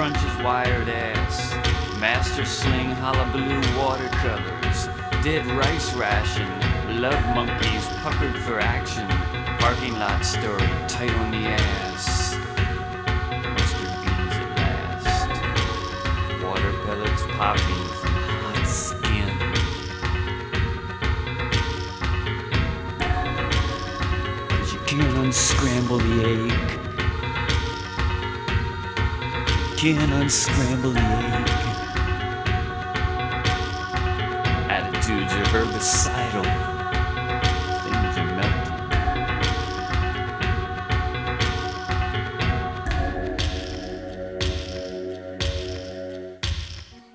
crunches wired ass, master sling hullabaloo watercolors, dead rice ration, love monkeys puckered for action, parking lot story tight on the ass, mustard beans at last, water pellets popping from hot skin. Cause you can't unscramble the egg. Can't unscramble the egg. Attitudes are herbicidal.